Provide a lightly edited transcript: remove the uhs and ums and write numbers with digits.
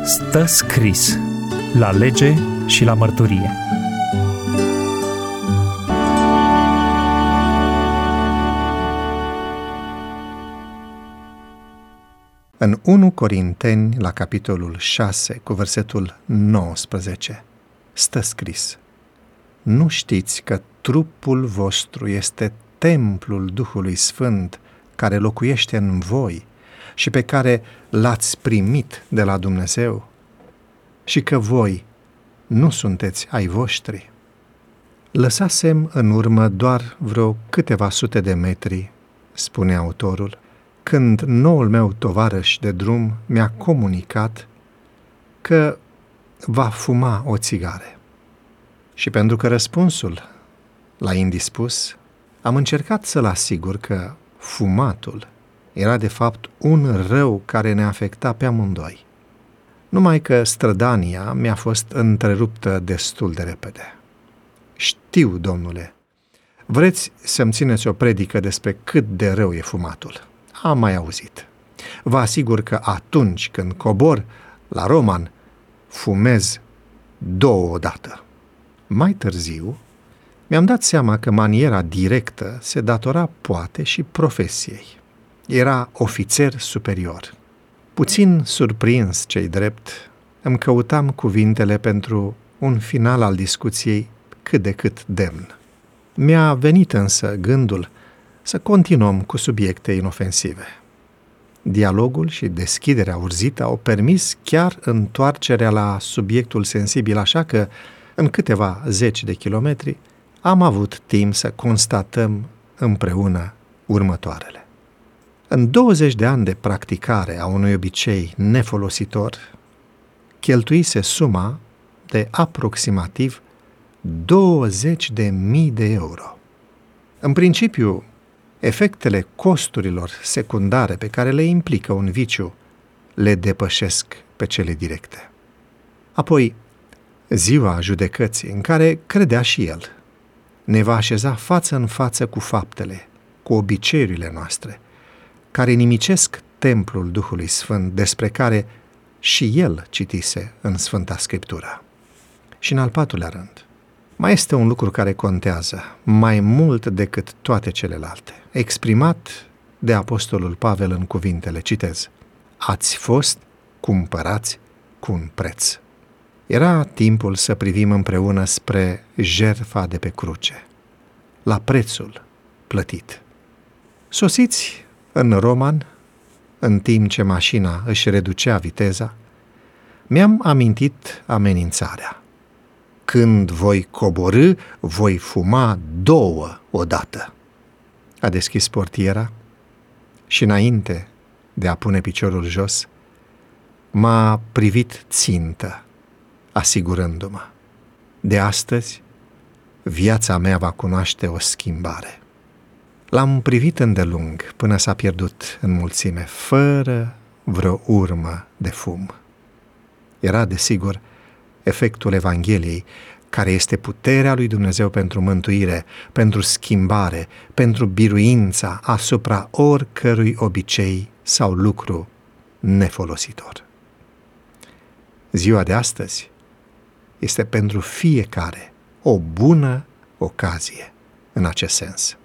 Stă scris la lege și la mărturie. În 1 Corinteni, la capitolul 6, cu versetul 19, stă scris: Nu știți că trupul vostru este templul Duhului Sfânt care locuiește în voi și pe care l-ați primit de la Dumnezeu și că voi nu sunteți ai voștri? Lăsasem în urmă doar vreo câteva sute de metri, spune autorul, când noul meu tovarăș de drum mi-a comunicat că va fuma o țigare. Și pentru că răspunsul l-a indispus, am încercat să-l asigur că fumatul era de fapt un rău care ne afecta pe amândoi. Numai că strădania mi-a fost întreruptă destul de repede. Știu, domnule, vreți să-mi țineți o predică despre cât de rău e fumatul. Am mai auzit. Vă asigur că atunci când cobor la Roman, fumez 2 odată. Mai târziu, mi-am dat seama că maniera directă se datora poate și profesiei. Era ofițer superior. Puțin surprins, ce-i drept, îmi căutam cuvintele pentru un final al discuției cât de cât demn. Mi-a venit însă gândul să continuăm cu subiecte inofensive. Dialogul și deschiderea urzită au permis chiar întoarcerea la subiectul sensibil, așa că, în câteva zeci de kilometri, am avut timp să constatăm împreună următoarele. În 20 de ani de practicare a unui obicei nefolositor, cheltuise suma de aproximativ 20.000 de euro. În principiu, efectele costurilor secundare pe care le implică un viciu le depășesc pe cele directe. Apoi, ziua judecății, în care credea și el, ne va așeza față în față cu faptele, cu obiceiurile noastre, care nimicesc templul Duhului Sfânt, despre care și el citise în Sfânta Scriptură. Și în al 4-lea rând, mai este un lucru care contează mai mult decât toate celelalte, exprimat de apostolul Pavel în cuvintele, citez: ați fost cumpărați cu un preț. Era timpul să privim împreună spre jertfa de pe cruce, la prețul plătit. Sosiți în Roman, în timp ce mașina își reducea viteza, mi-am amintit amenințarea: când voi coborî, voi fuma 2 odată. A deschis portiera și, înainte de a pune piciorul jos, m-a privit țintă, asigurându-mă: de astăzi, viața mea va cunoaște o schimbare. L-am privit îndelung până s-a pierdut în mulțime, fără vreo urmă de fum. Era, desigur, efectul Evangheliei, care este puterea lui Dumnezeu pentru mântuire, pentru schimbare, pentru biruința asupra oricărui obicei sau lucru nefolositor. Ziua de astăzi este pentru fiecare o bună ocazie în acest sens.